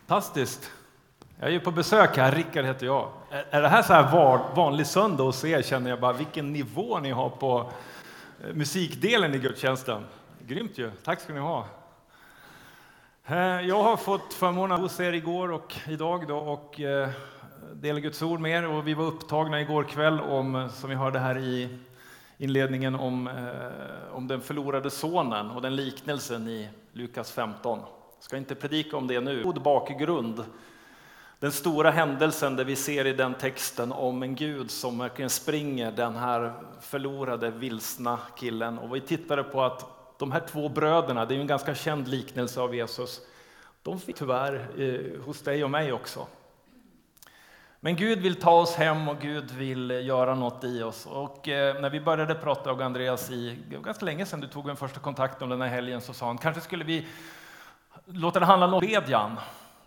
Fantastiskt. Jag är ju på besök här, Rickard heter jag. Är det här så här vanlig söndag hos er, känner jag bara vilken nivå ni har på musikdelen i gudstjänsten. Grymt ju, tack ska ni ha. Jag har fått förmånen hos er igår och idag då och dela Guds ord med er. Och vi var upptagna igår kväll om, som vi hörde här i inledningen, om den förlorade sonen och den liknelsen i Lukas 15. Jag ska inte predika om det nu. God bakgrund. Den stora händelsen där vi ser i den texten om en Gud som verkligen springer den här förlorade, vilsna killen. Och vi tittade på att de här två bröderna, det är ju en ganska känd liknelse av Jesus, de fick tyvärr hos dig och mig också. Men Gud vill ta oss hem och Gud vill göra något i oss. Och när vi började prata med Andreas ganska länge sedan du tog en första kontakt om den här helgen, så sa han, kanske skulle vi låta det handla om bedjan.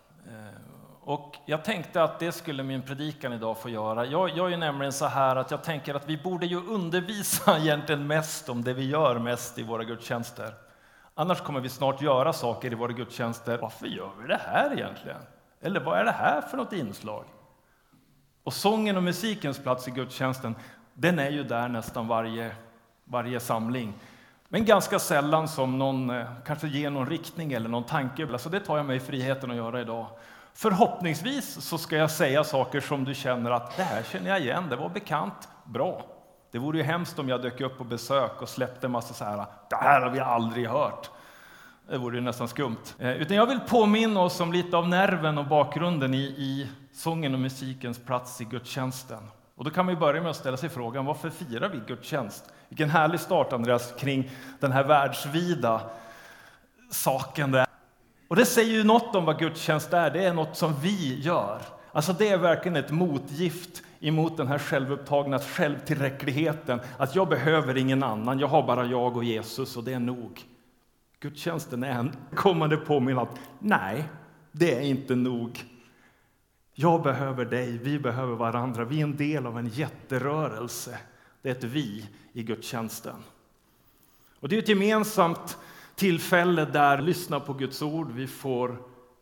Och jag tänkte att det skulle min predikan idag få göra. Jag är nämligen så här att jag tänker att vi borde ju undervisa egentligen mest om det vi gör mest i våra gudstjänster. Annars kommer vi snart göra saker i våra gudstjänster. Varför gör vi det här egentligen? Eller vad är det här för något inslag? Och sången och musikens plats i gudstjänsten, den är ju där nästan varje samling. Men ganska sällan som någon kanske ger någon riktning eller någon tanke. Så det tar jag mig friheten att göra idag. Förhoppningsvis så ska jag säga saker som du känner att det här känner jag igen, det var bekant, bra. Det vore ju hemskt om jag dök upp på besök och släppte en massa så här, det här har vi aldrig hört. Det vore ju nästan skumt. Utan jag vill påminna oss om lite av nerven och bakgrunden i sången och musikens plats i gudstjänsten. Och då kan man ju börja med att ställa sig frågan, varför firar vi gudstjänst? Vilken härlig start, Andreas, kring den här världsvida saken där. Och det säger ju något om vad gudstjänst är. Det är något som vi gör. Alltså det är verkligen ett motgift emot den här självupptagna självtillräckligheten. Att jag behöver ingen annan. Jag har bara jag och Jesus och det är nog. Gudstjänsten är en kommande påminnelse att nej, det är inte nog. Jag behöver dig, vi behöver varandra. Vi är en del av en jätterörelse. Det är ett vi i gudstjänsten. Och det är ett gemensamt tillfälle där lyssna på Guds ord. Vi får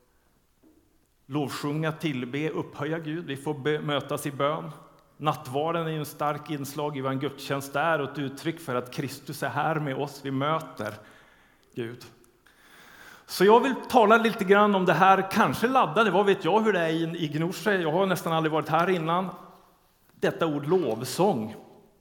lovsjunga, tillbe, upphöja Gud. Vi får mötas i bön. Nattvarden är ju en stark inslag i vad en gudstjänst är och ett uttryck för att Kristus är här med oss. Vi möter Gud. Så jag vill tala lite grann om det här, kanske laddade, vad vet jag hur det är i Gnosjö. Jag har nästan aldrig varit här innan. Detta ord lovsång.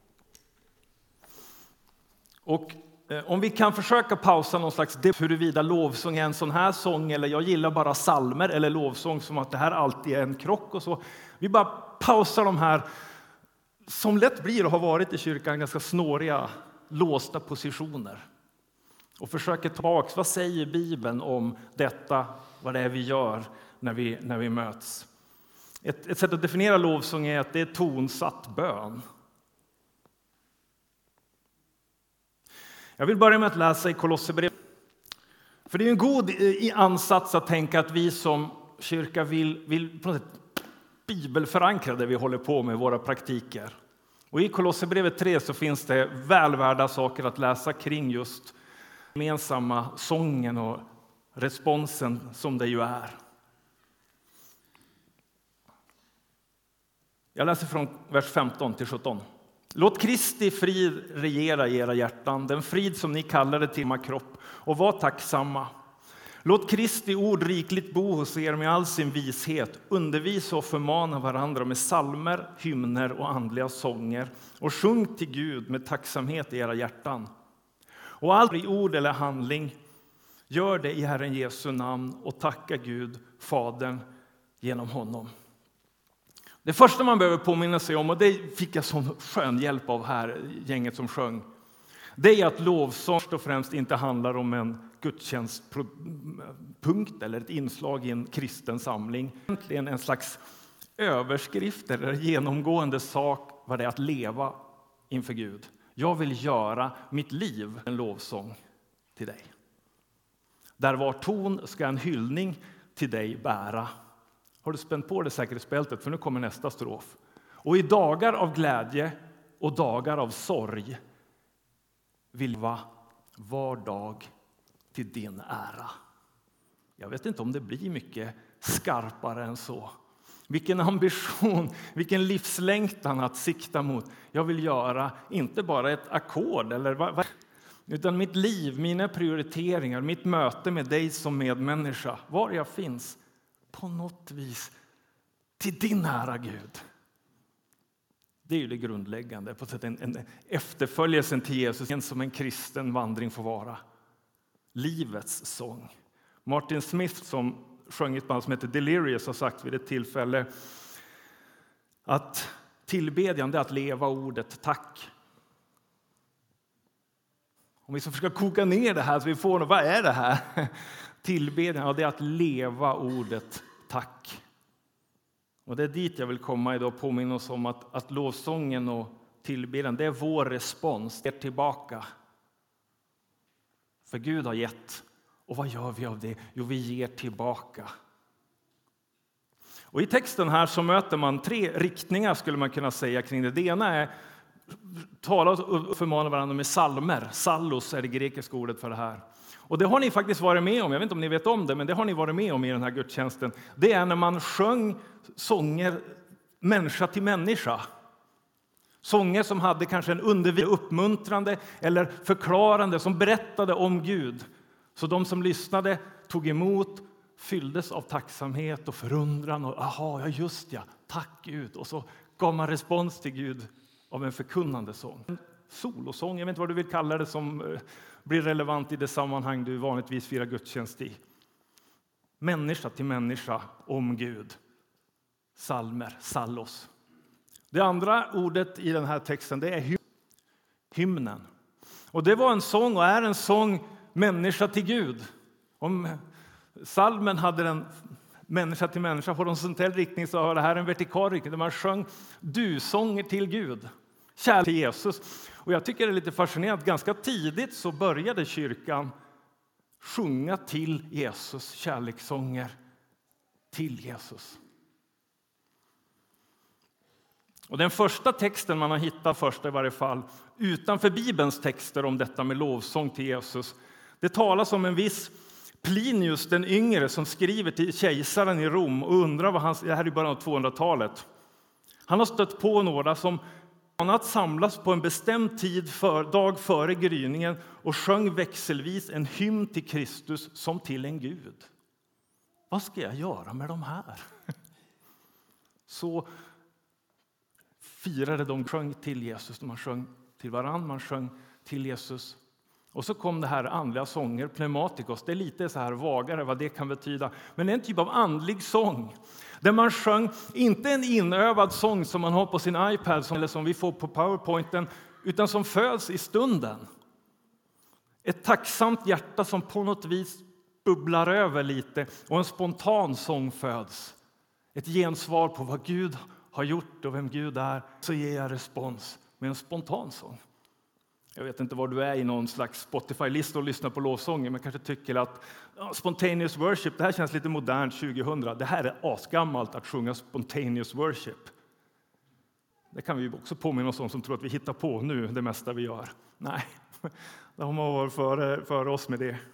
Och om vi kan försöka pausa någon slags huruvida lovsång är en sån här sång, eller jag gillar bara salmer eller lovsång som att det här alltid är en krock och så. Vi bara pausar de här som lätt blir och har varit i kyrkan ganska snåriga, låsta positioner. Och försöker tillbaka, vad säger Bibeln om detta, vad det är vi gör när vi möts. Ett sätt att definiera lovsång är att det är tonsatt bön. Jag vill börja med att läsa i Kolosserbrevet. För det är en god ansats att tänka att vi som kyrka vill på något sätt bibelförankra det vi håller på med, våra praktiker. Och i Kolosserbrevet 3 så finns det välvärda saker att läsa kring just gemensamma sången och responsen som det ju är. Jag läser från vers 15 till 17. Låt Kristi frid regera i era hjärtan, den frid som ni kallade till er kropp, och var tacksamma. Låt Kristi ord rikligt bo hos er med all sin vishet. Undervisa och förmana varandra med psalmer, hymner och andliga sånger. Och sjung till Gud med tacksamhet i era hjärtan. Och allt i ord eller handling, gör det i Herren Jesu namn och tacka Gud, Fadern, genom honom. Det första man behöver påminna sig om, och det fick jag sån skön hjälp av här, gänget som sjöng, det är att lovsång först och främst inte handlar om en gudstjänstpunkt eller ett inslag i en kristen samling. Egentligen en slags överskrift eller genomgående sak vad det är att leva inför Gud. Jag vill göra mitt liv en lovsång till dig. Där var ton ska en hyllning till dig bära. Har du spänt på det säkerhetsbältet? För nu kommer nästa strof. Och i dagar av glädje och dagar av sorg vill var dag till din ära. Jag vet inte om det blir mycket skarpare än så. Vilken ambition, vilken livslängtan att sikta mot. Jag vill göra inte bara ett ackord utan mitt liv, mina prioriteringar, mitt möte med dig som medmänniska, var jag finns, på något vis till din ära, Gud. Det är ju det grundläggande, på sätt en efterföljelsen till Jesus som en kristen vandring får vara. Livets sång. Martin Smith, som sjöng ett band som heter Delirious, har sagt vid ett tillfälle att tillbedjan är att leva ordet tack. Om vi ska försöka koka ner det här så vi får, vad är det här? Tillbedjan, det är att leva ordet tack. Och det är dit jag vill komma idag och påminna oss om att lovsången och tillbedjan, det är vår respons, det är tillbaka. För Gud har gett. Och vad gör vi av det? Jo, vi ger tillbaka. Och i texten här så möter man 3 riktningar, skulle man kunna säga, kring det. Det ena är tala och förmana varandra med salmer. Sallos är det grekiska ordet för det här. Och det har ni faktiskt varit med om. Jag vet inte om ni vet om det, men det har ni varit med om i den här gudstjänsten. Det är när man sjöng sånger människa till människa. Sånger som hade kanske en uppmuntrande eller förklarande, som berättade om Gud. Så de som lyssnade tog emot, fylldes av tacksamhet och förundran. Och ja just ja, tack Gud. Och så gav man respons till Gud av en förkunnande sång. En solosång, jag vet inte vad du vill kalla det, som blir relevant i det sammanhang du vanligtvis firar gudstjänst i. Människa till människa om Gud. Salmer, sallos. Det andra ordet i den här texten, det är hymnen. Och det var en sång och är en sång människa till Gud. Om salmen hade den människa till människa på horisontell riktning, så har det här en vertikal riktning där man sjöng du-sånger till Gud. Kärlek till Jesus. Och jag tycker det är lite fascinerande att ganska tidigt så började kyrkan sjunga till Jesus, kärlekssånger till Jesus. Och den första texten man har hittat, första i varje fall, utanför Bibelns texter om detta med lovsång till Jesus, det talas om en viss Plinius den yngre som skriver till kejsaren i Rom och undrar vad det här är i början av 200-talet. Han har stött på några som att samlas på en bestämd tid dag före gryningen och sjöng växelvis en hymn till Kristus som till en Gud. Vad ska jag göra med de här? Så firade de, sjöng till Jesus, man sjöng till varann, man sjöng till Jesus. Och så kom det här andliga sånger, pneumatikos. Det är lite så här vagare vad det kan betyda. Men det är en typ av andlig sång. Där man sjöng inte en inövad sång som man har på sin iPad eller som vi får på PowerPointen, utan som föds i stunden. Ett tacksamt hjärta som på något vis bubblar över lite och en spontan sång föds. Ett gensvar på vad Gud har gjort och vem Gud är, så ger jag respons med en spontan sång. Jag vet inte var du är i någon slags Spotify-lista och lyssnar på lovsånger, men kanske tycker att spontaneous worship, det här känns lite modernt 2000. Det här är asgammalt att sjunga spontaneous worship. Det kan vi också påminna oss om som tror att vi hittar på nu det mesta vi gör. Nej, det har man varit före oss med det.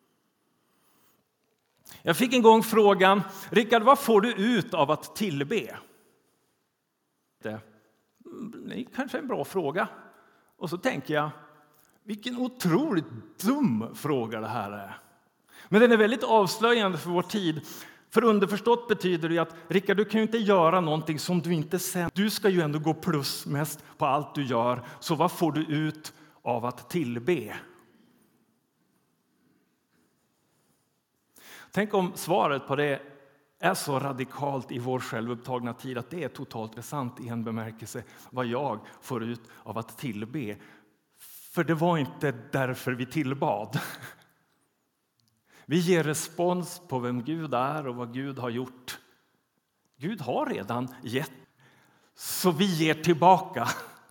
Jag fick en gång frågan, Rickard, vad får du ut av att tillbe? Det är kanske en bra fråga. Och så tänker jag, vilken otroligt dum fråga det här är. Men den är väldigt avslöjande för vår tid. För underförstått betyder det att Rickard, du kan ju inte göra någonting som du inte sen. Du ska ju ändå gå plus mest på allt du gör. Så vad får du ut av att tillbe? Tänk om svaret på det är så radikalt i vår självupptagna tid att det är totalt sant i en bemärkelse vad jag får ut av att tillbe. För det var inte därför vi tillbad. Vi ger respons på vem Gud är och vad Gud har gjort. Gud har redan gett, så vi ger tillbaka.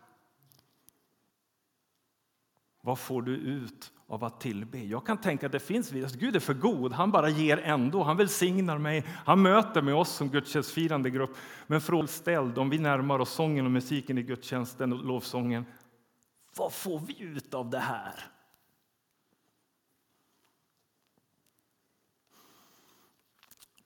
Vad får du ut av att tillbe? Jag kan tänka att det finns vid. Gud är för god. Han bara ger ändå. Han välsignar mig. Han möter med oss som gudstjänstfirande grupp. Men frågställd om vi närmar oss sången och musiken i gudstjänsten och lovsången. Vad får vi ut av det här?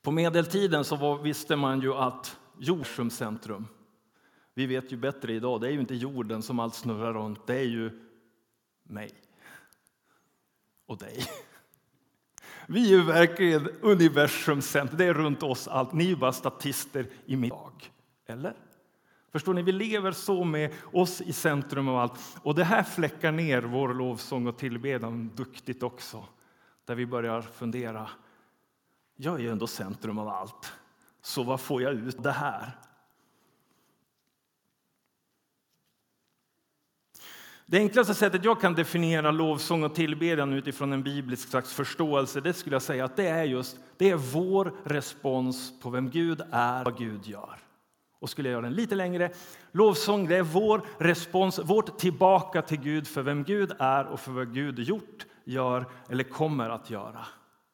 På medeltiden så visste man ju att jorden centrum. Vi vet ju bättre idag, det är ju inte jorden som allt snurrar runt, det är ju mig och dig. Vi är ju verkligen universums centrum, det är runt oss allt. Ni är bara statister i mitt dag, eller? Förstår ni, vi lever så med oss i centrum av allt. Och det här fläckar ner vår lovsång och tillbedjan duktigt också. Där vi börjar fundera, jag är ju ändå centrum av allt. Så vad får jag ut det här? Det enklaste sättet jag kan definiera lovsång och tillbedjan utifrån en biblisk slags förståelse, det skulle jag säga att det är vår respons på vem Gud är och vad Gud gör. Och skulle jag göra den lite längre, lovsång det är vår respons, vårt tillbaka till Gud för vem Gud är och för vad Gud gjort, gör eller kommer att göra.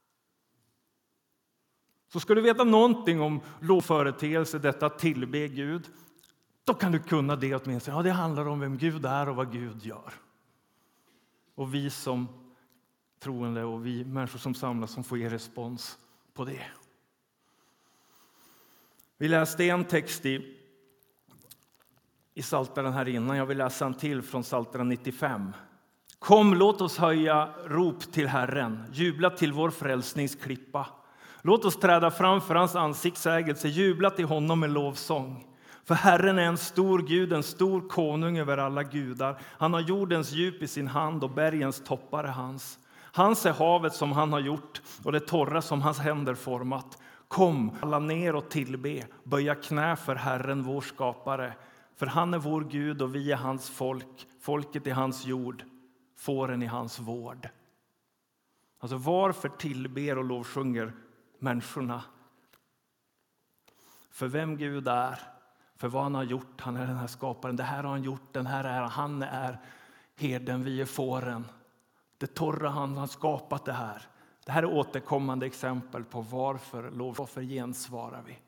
Så ska du veta någonting om lovföreteelse, detta tillbe Gud, då kan du kunna det åtminstone. Ja, det handlar om vem Gud är och vad Gud gör. Och vi som troende och vi människor som samlas som får ge respons på det. Vi läste en text i Psaltaren här innan. Jag vill läsa en till från Psaltaren 95. Kom, låt oss höja rop till Herren, jubla till vår frälsningsklippa. Låt oss träda framför hans ansiktsägelse, jubla till honom med lovsång. För Herren är en stor Gud, en stor konung över alla gudar. Han har jordens djup i sin hand och bergens toppar är hans. Hans är havet som han har gjort och det torra som hans händer format. Kom, alla ner och tillbe, böja knä för Herren vår skapare. För han är vår Gud och vi är hans folk, folket i hans jord, fåren i hans vård. Alltså varför tillber och lovsjunger människorna? För vem Gud är, för vad han har gjort, han är den här skaparen. Det här har han gjort, han är herden, vi är fåren. Det torra han har skapat det här. Det här är återkommande exempel på varför gensvarar vi.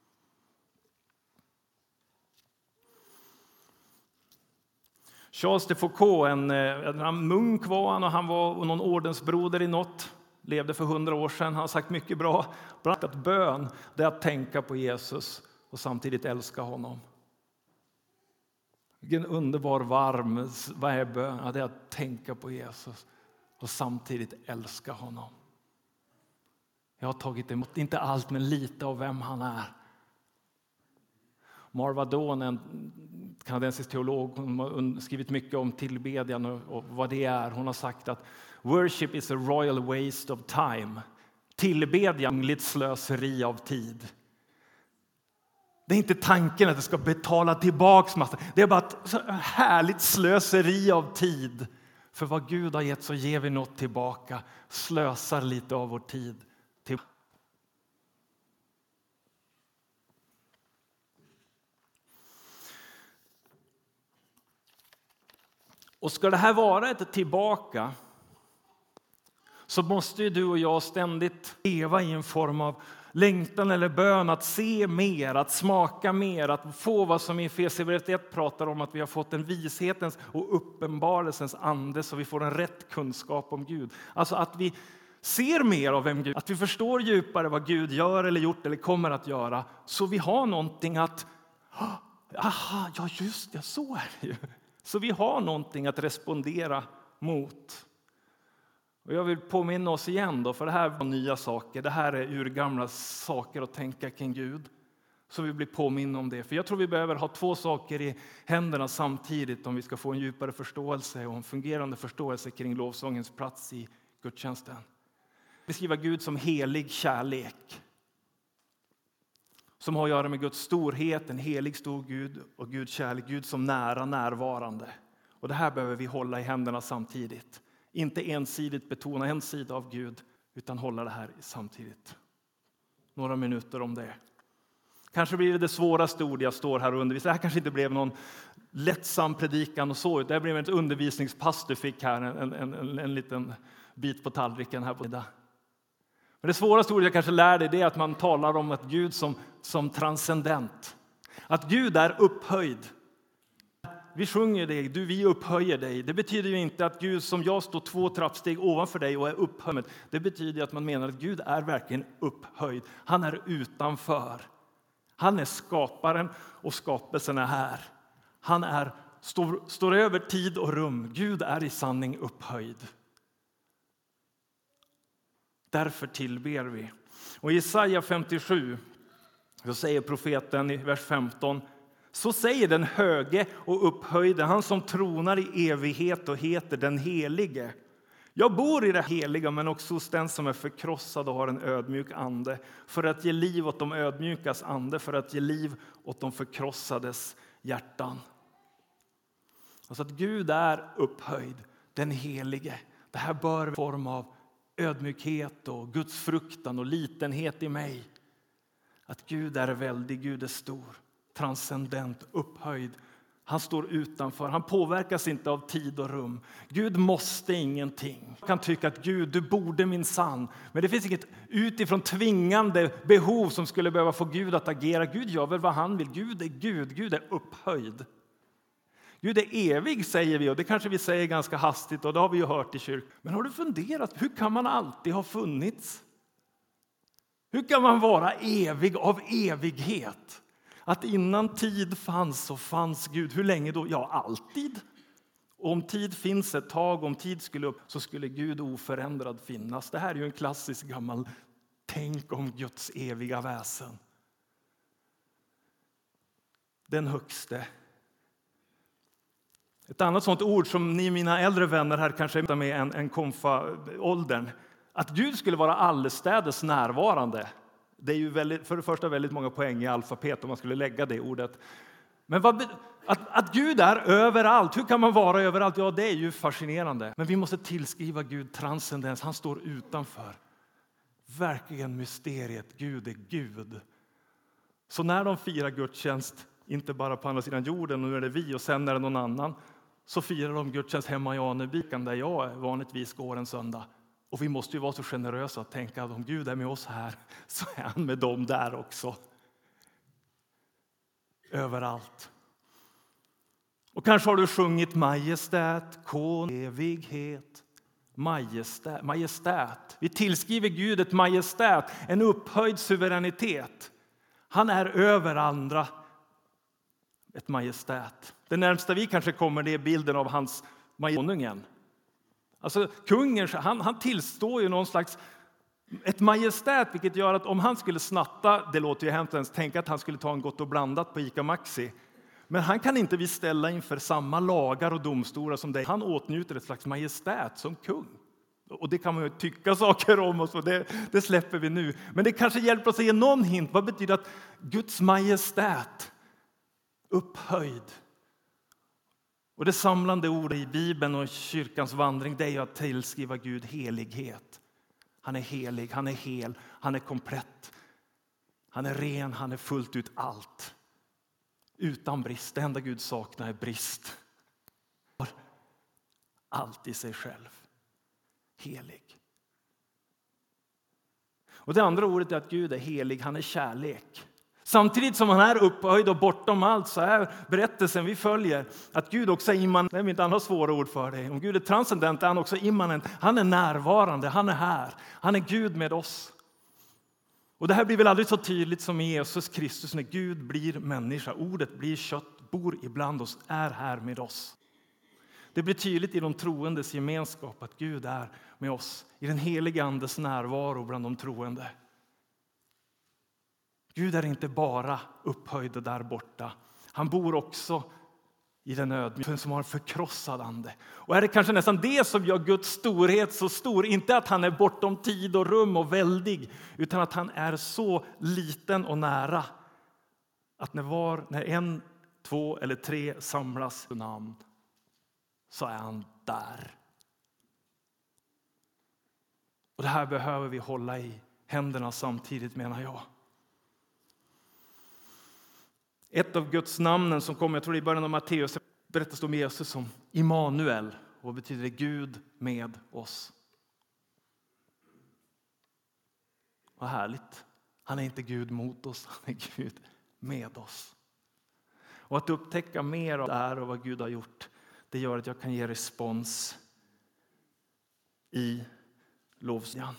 Charles de Foucault, en munk var han och han var någon ordensbroder i något. Levde för 100 år sedan. Han har sagt mycket bra. Bland annat att bön, det är att tänka på Jesus och samtidigt älska honom. Vilken underbar varm, vad är bön? Ja, det är att tänka på Jesus och samtidigt älska honom. Jag har tagit emot, inte allt men lite av vem han är. Marva Dawn, en kanadensisk teolog, hon har skrivit mycket om tillbedjan och vad det är. Hon har sagt att worship is a royal waste of time. Tillbedjan är ett slöseri av tid. Det är inte tanken att det ska betala tillbaks massa. Det är bara ett härligt slöseri av tid. För vad Gud har gett så ger vi något tillbaka. Slösar lite av vår tid. Och ska det här vara ett tillbaka så måste ju du och jag ständigt leva i en form av längtan eller bön att se mer, att smaka mer, att få vad som i Efesierbrevet 1 pratar om att vi har fått en vishetens och uppenbarelsens ande så vi får en rätt kunskap om Gud. Alltså att vi ser mer av vem Gud, att vi förstår djupare vad Gud gör eller gjort eller kommer att göra så vi har någonting att, aha, ja just det, så är det ju. Så vi har någonting att respondera mot. Och jag vill påminna oss igen då, för det här var nya saker. Det här är urgamla saker att tänka kring Gud. Så vi blir påminna om det. För jag tror vi behöver ha två saker i händerna samtidigt om vi ska få en djupare förståelse och en fungerande förståelse kring lovsångens plats i gudstjänsten. Beskriva Gud som helig kärlek. Som har att göra med Guds storhet, en helig stor Gud och Guds kärlek. Gud som nära närvarande. Och det här behöver vi hålla i händerna samtidigt. Inte ensidigt betona en sida av Gud utan hålla det här samtidigt. Några minuter om det. Kanske blir det svåraste ord jag står här och undervisar. Det här kanske inte blev någon lättsam predikan och så. Det blev ett undervisningspass du fick här. En liten bit på tallriken här på middag. Men det svåraste ordet jag kanske lär dig är att man talar om att Gud som transcendent. Att Gud är upphöjd. vi sjunger dig, vi upphöjer dig. Det betyder ju inte att Gud som jag står 2 trappsteg ovanför dig och är upphöjd. Det betyder att man menar att Gud är verkligen upphöjd. Han är utanför. Han är skaparen och skapelsen är här. Han står över tid och rum. Gud är i sanning upphöjd. Därför tillber vi. Och i Jesaja 57 så säger profeten i vers 15: så säger den höge och upphöjde, han som tronar i evighet och heter den helige. Jag bor i det heliga, men också hos den som är förkrossad och har en ödmjuk ande, för att ge liv åt de ödmjukas ande, för att ge liv åt de förkrossades hjärtan. Alltså att Gud är upphöjd, den helige. Det här bör vara en form av ödmjukhet och Guds fruktan och litenhet i mig. Att Gud är väldig, Gud är stor, transcendent, upphöjd. Han står utanför, han påverkas inte av tid och rum. Gud måste ingenting. Man kan tycka att Gud, du borde minsann. Men det finns inget utifrån tvingande behov som skulle behöva få Gud att agera. Gud gör väl vad han vill. Gud är Gud, Gud är upphöjd. Gud är evig, säger vi, och det kanske vi säger ganska hastigt, och det har vi ju hört i kyrkan. Men har du funderat, hur kan man alltid ha funnits? Hur kan man vara evig av evighet? Att innan tid fanns så fanns Gud. Hur länge då? Ja, alltid. Och om tid finns ett tag, om tid skulle upp, så skulle Gud oförändrad finnas. Det här är ju en klassisk gammal tänk om Guds eviga väsen. Den högste. Ett annat sånt ord som ni mina äldre vänner här kanske är med en konfa-åldern. Att Gud skulle vara allestädes närvarande. Det är ju för det första väldigt många poäng i alfabet om man skulle lägga det ordet. Men att Gud är överallt, hur kan man vara överallt? Ja, det är ju fascinerande. Men vi måste tillskriva Gud transcendens, han står utanför. Verkligen mysteriet, Gud är Gud. Så när de firar gudstjänst, inte bara på andra sidan jorden, och nu är det vi och sen är det någon annan, så firar de gudstjänst hemma i Anebykan där jag vanligtvis går en söndag. Och vi måste ju vara så generösa att tänka att om Gud är med oss här så är han med dem där också. Överallt. Och kanske har du sjungit majestät, evighet, majestät. Vi tillskriver Gud ett majestät, en upphöjd suveränitet. Han är över andra. Ett majestät. Det närmsta vi kanske kommer det är bilden av hans konungen. Alltså kungen, han tillstår ju någon slags ett majestät, vilket gör att om han skulle snatta, det låter ju hemskt ens tänka att han skulle ta en Gott och blandat på Ica Maxi. Men han kan inte vi ställa inför samma lagar och domstolar som dig. Han åtnjuter ett slags majestät som kung. Och det kan man ju tycka saker om och så, det släpper vi nu. Men det kanske hjälper oss att ge någon hint. Vad betyder att Guds majestät upphöjd? Och det samlande ordet i Bibeln och kyrkans vandring, det är att tillskriva Gud helighet. Han är helig, han är hel, han är komplett. Han är ren, han är fullt ut allt. Utan brist, det enda Gud saknar är brist. Allt i sig själv. Helig. Och det andra ordet är att Gud är helig, han är kärlek. Samtidigt som han är upphöjd och bortom allt, så är berättelsen vi följer att Gud också är immanent. Det är mitt andra svåra ord för dig. Om Gud är transcendent är han också immanent. Han är närvarande, han är här. Han är Gud med oss. Och det här blir väl aldrig så tydligt som i Jesus Kristus när Gud blir människa. Ordet blir kött, bor ibland oss, är här med oss. Det blir tydligt i de troendes gemenskap att Gud är med oss. I den heliga andes närvaro bland de troende. Gud är inte bara upphöjd där borta. Han bor också i den ödmjuka som har en förkrossad ande. Och är det kanske nästan det som gör Guds storhet så stor? Inte att han är bortom tid och rum och väldig, utan att han är så liten och nära. Att när 1, 2 eller 3 samlas i namn så är han där. Och det här behöver vi hålla i händerna samtidigt, menar jag. Ett av Guds namnen som kommer, jag tror i början av Matteus, berättas om Jesus som Immanuel. Och betyder det Gud med oss. Vad härligt. Han är inte Gud mot oss, han är Gud med oss. Och att upptäcka mer av det här och vad Gud har gjort, det gör att jag kan ge respons i lovsången.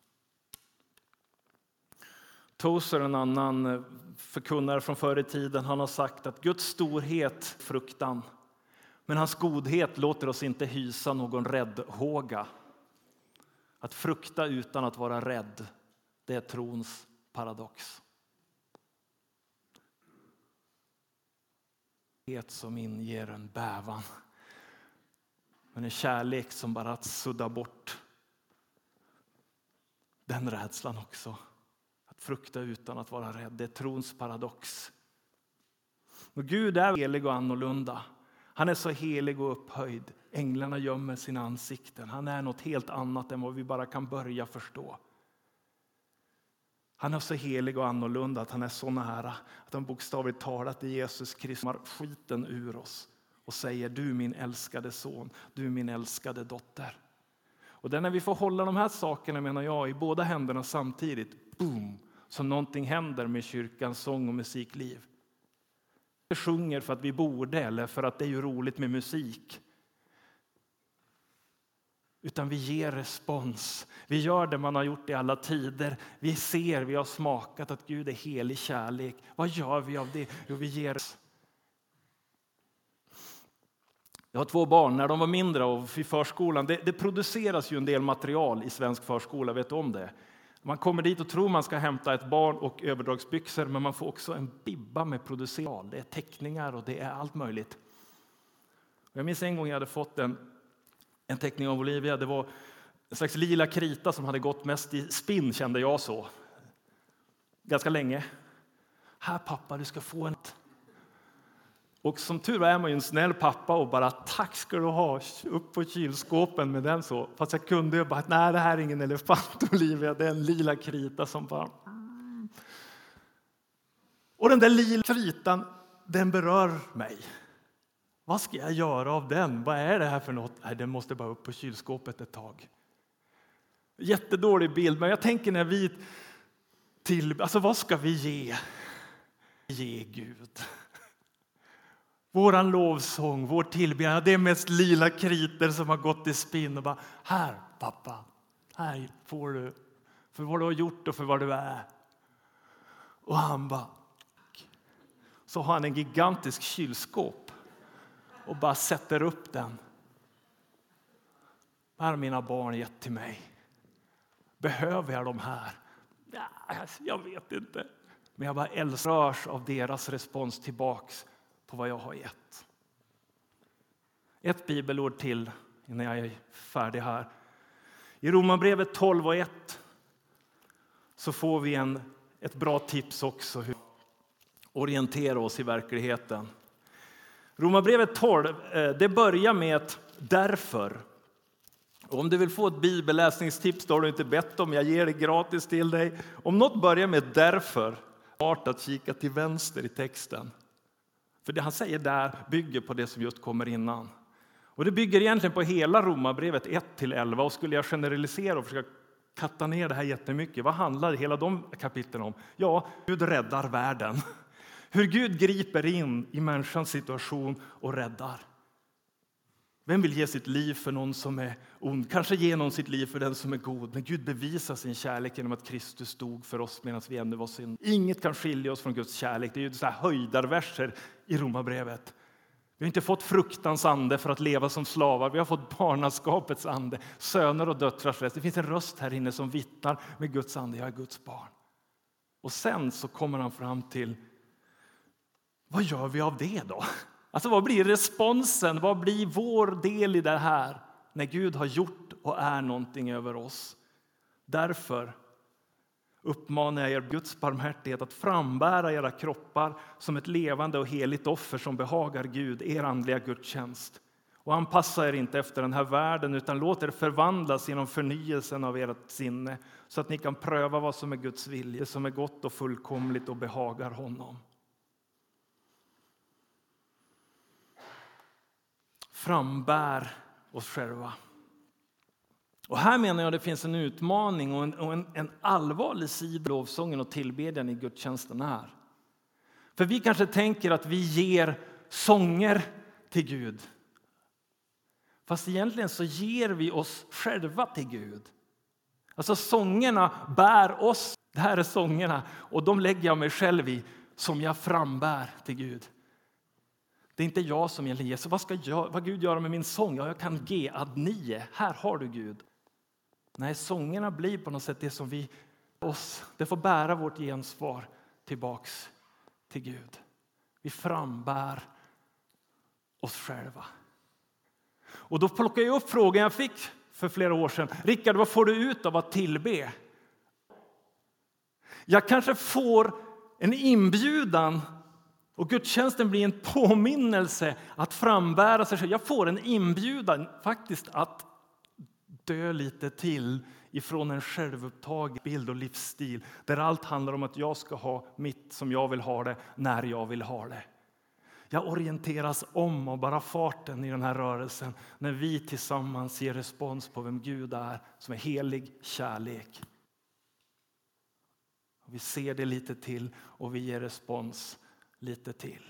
Tozer, en annan förkunnare från förr i tiden, han har sagt att Guds storhet fruktan, men hans godhet låter oss inte hysa någon räddhåga. Att frukta utan att vara rädd, det är trons paradox. Som inger en bävan, men en kärlek som bara suddar bort den rädslan också. Att frukta utan att vara rädd, det är trons paradox. Och Gud är helig och annorlunda. Han är så helig och upphöjd. Änglarna gömmer sina ansikten. Han är något helt annat än vad vi bara kan börja förstå. Han är så helig och annorlunda att han är så nära att han bokstavligt talat i Jesus Kristus har skiten ur oss och säger: du min älskade son, du min älskade dotter. Och det är när vi får hålla de här sakerna, menar jag, i båda händerna samtidigt, boom, så någonting händer med kyrkans sång och musikliv. Vi sjunger för att vi borde eller för att det är ju roligt med musik. Utan vi ger respons. Vi gör det man har gjort i alla tider. Vi ser, vi har smakat att Gud är helig kärlek. Vad gör vi av det? Jo, vi ger. Jag har 2 barn. När de var mindre och i förskolan, det produceras ju en del material i svensk förskola, vet du om det? Man kommer dit och tror man ska hämta ett barn och överdragsbyxor, men man får också en bibba med produceral. Det är teckningar och det är allt möjligt. Jag minns en gång jag hade fått en teckning av Olivia. Det var en slags lila krita som hade gått mest i spinn, kände jag så. Ganska länge. Här pappa, du ska få en. Och som tur är man ju en snäll pappa och bara tack ska du ha, upp på kylskåpen med den så. Fast jag kunde ju bara, nej det här är ingen elefant Olivia, det är en lila krita som bara. Och den där lila kritan, den berör mig. Vad ska jag göra av den? Vad är det här för något? Nej, den måste bara upp på kylskåpet ett tag. Jättedålig bild, men jag tänker när vi alltså vad ska vi ge? Ge Gud. Våran lovsång, vår tillbedjan, det är mest lila kriter som har gått i spinn och bara, här pappa, här får du för vad du har gjort och för vad du är. Och han bara, så har han en gigantisk kylskåp och bara sätter upp den. Vad har mina barn gett till mig? Behöver jag de här? Ja, jag vet inte. Men jag bara älskar av deras respons tillbaks på vad jag har gett. Ett bibelord till innan jag är färdig här. I Romarbrevet 12:1 så får vi ett bra tips också hur orientera oss i verkligheten. Romarbrevet 12, det börjar med ett därför. Och om du vill få ett bibelläsningstips då har du inte bett om, jag ger det gratis till dig. Om något börjar med därför, vart att kika till vänster i texten. För det han säger där bygger på det som just kommer innan. Och det bygger egentligen på hela Romarbrevet 1-11. Och skulle jag generalisera och försöka katta ner det här jättemycket. Vad handlar hela de kapitlen om? Ja, Gud räddar världen. Hur Gud griper in i människans situation och räddar. Vem vill ge sitt liv för någon som är ond? Kanske ge någon sitt liv för den som är god. Men Gud bevisar sin kärlek genom att Kristus dog för oss medan vi ännu var synd. Inget kan skilja oss från Guds kärlek. Det är ju så här höjdarverser i Romarbrevet. Vi har inte fått fruktans ande för att leva som slavar. Vi har fått barnaskapets ande. Söner och döttrars rätt. Det finns en röst här inne som vittnar med Guds ande. Jag är Guds barn. Och sen så kommer han fram till, vad gör vi av det då? Alltså vad blir responsen? Vad blir vår del i det här? När Gud har gjort och är någonting över oss. Därför uppmanar jag er Guds barmhärtighet att frambära era kroppar som ett levande och heligt offer som behagar Gud, er andliga gudstjänst. Och anpassa er inte efter den här världen utan låt er förvandlas genom förnyelsen av ert sinne så att ni kan pröva vad som är Guds vilja, som är gott och fullkomligt och behagar honom. Frambär oss själva. Och här menar jag det finns en utmaning och en allvarlig sida lovsången och tillbedjan i gudstjänsten här. För vi kanske tänker att vi ger sånger till Gud. Fast egentligen så ger vi oss själva till Gud. Alltså sångerna bär oss. Det här är sångerna och de lägger jag mig själv i som jag frambär till Gud. Det är inte jag som egentligen ger. Så vad Gud gör med min sång? Ja, jag kan ge ad 9. Här har du Gud. Nej, sångerna blir på något sätt det som det får bära vårt gensvar tillbaks till Gud. Vi frambär oss själva. Och då plockar jag upp frågan jag fick för flera år sedan. Rickard, vad får du ut av att tillbe? Jag kanske får en inbjudan och gudstjänsten blir en påminnelse att frambära sig själv. Jag får en inbjudan faktiskt att dö lite till ifrån en självupptagen bild och livsstil. Där allt handlar om att jag ska ha mitt som jag vill ha det, när jag vill ha det. Jag orienteras om och bara farten i den här rörelsen när vi tillsammans ger respons på vem Gud är som är helig kärlek. Vi ser det lite till och vi ger respons lite till.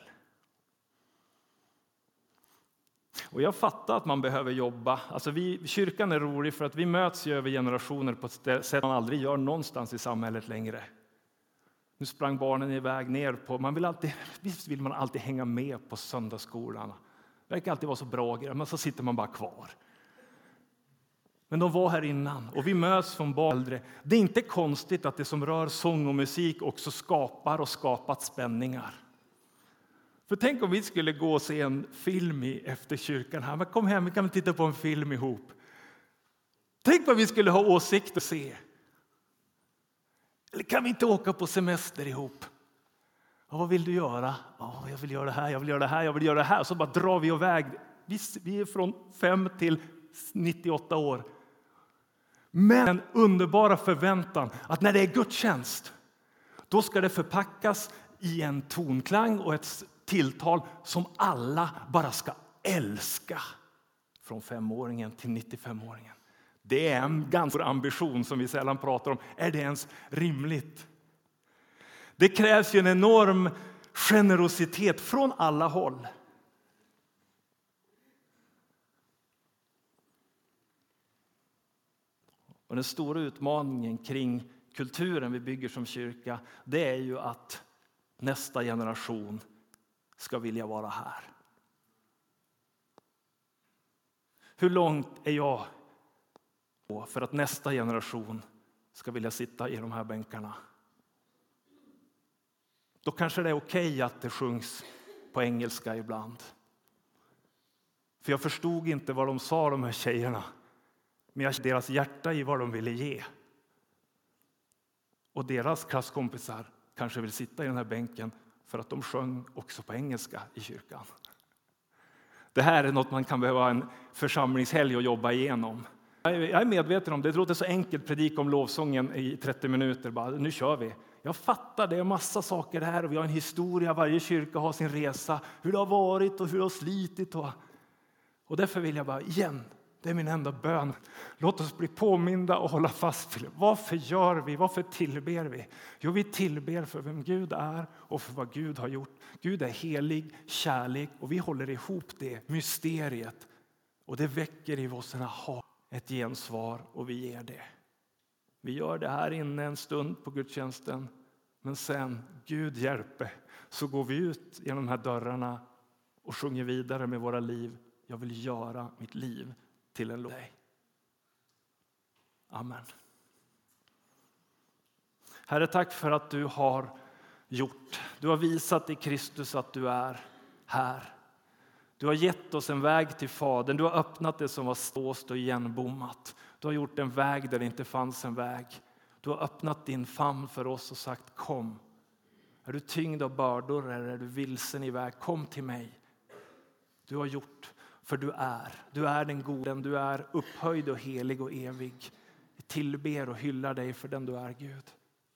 Och jag fattar att man behöver jobba. Alltså kyrkan är rolig för att vi möts över generationer på ett sätt man aldrig gör någonstans i samhället längre. Nu sprang barnen iväg ner på... Visst vill man alltid hänga med på söndagsskolan. Det verkar alltid vara så bra grejer, men så sitter man bara kvar. Men de var här innan och vi möts från barn äldre. Det är inte konstigt att det som rör sång och musik också skapar och skapat spänningar. För tänk om vi skulle gå och se en film efter kyrkan här. Men kom hem, vi kan titta på en film ihop. Tänk vad vi skulle ha åsikt att se. Eller kan vi inte åka på semester ihop? Ja, vad vill du göra? Ja, jag vill göra det här, jag vill göra det här, jag vill göra det här. Så bara drar vi iväg. Vi är från 5 till 98 år. Men en underbara förväntan att när det är gudstjänst, då ska det förpackas i en tonklang och ett tilltal som alla bara ska älska. Från 5-åringen till 95-åringen. Det är en ganska ambition som vi sällan pratar om. Är det ens rimligt? Det krävs ju en enorm generositet från alla håll. Och den stora utmaningen kring kulturen vi bygger som kyrka, det är ju att nästa generation ska vilja vara här. Hur långt är jag för att nästa generation ska vilja sitta i de här bänkarna? Då kanske det är okej att det sjungs på engelska ibland. För jag förstod inte vad de sa, de här tjejerna. Men jag deras hjärta i vad de ville ge. Och deras klasskompisar kanske vill sitta i den här bänken för att de sjöng också på engelska i kyrkan. Det här är något man kan behöva en församlingshelg och jobba igenom. Jag är medveten om det. Det låter så enkelt predika om lovsången i 30 minuter. Bara, nu kör vi. Jag fattar det är massa saker här och vi har en historia. Varje kyrka har sin resa. Hur det har varit och hur det har slitit. Och därför vill jag bara igen. Det är min enda bön. Låt oss bli påminda och hålla fast vid det. Varför gör vi? Varför tillber vi? Jo, vi tillber för vem Gud är och för vad Gud har gjort. Gud är helig, kärlek och vi håller ihop det mysteriet. Och det väcker i oss ett gensvar och vi ger det. Vi gör det här inne en stund på gudstjänsten. Men sen, Gud hjälpe, så går vi ut genom de här dörrarna och sjunger vidare med våra liv. Jag vill göra mitt liv till en lov. Amen. Herre, tack för att du har gjort. Du har visat i Kristus att du är här. Du har gett oss en väg till Fadern. Du har öppnat det som var ståst och igenbommat. Du har gjort en väg där det inte fanns en väg. Du har öppnat din famn för oss och sagt kom. Är du tyngd av bördor eller är du vilsen i väg? Kom till mig. Du har gjort, för du är den goden. Du är upphöjd och helig och evig. Vi tillber och hyllar dig för den du är, Gud.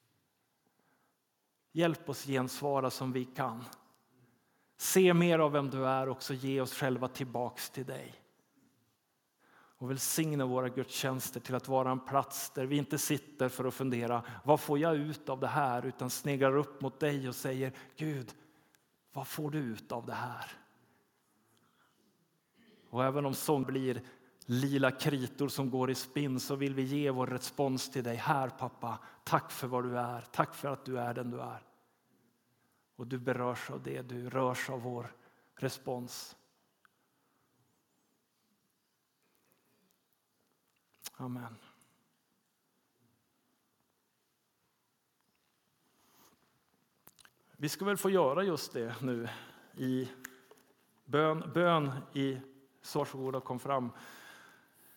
Hjälp oss gensvara som vi kan. Se mer av vem du är och också ge oss själva tillbaks till dig. Och välsigna våra gudstjänster till att vara en plats där vi inte sitter för att fundera vad får jag ut av det här utan sneglar upp mot dig och säger Gud, Vad får du ut av det här? Och även om sång blir lila kritor som går i spinn, så vill vi ge vår respons till dig. Här pappa, tack för vad du är. Tack för att du är den du är. Och du berörs av det, du rörs av vår respons. Amen. Vi ska väl få göra just det nu i bön i Varsågoda, kom fram.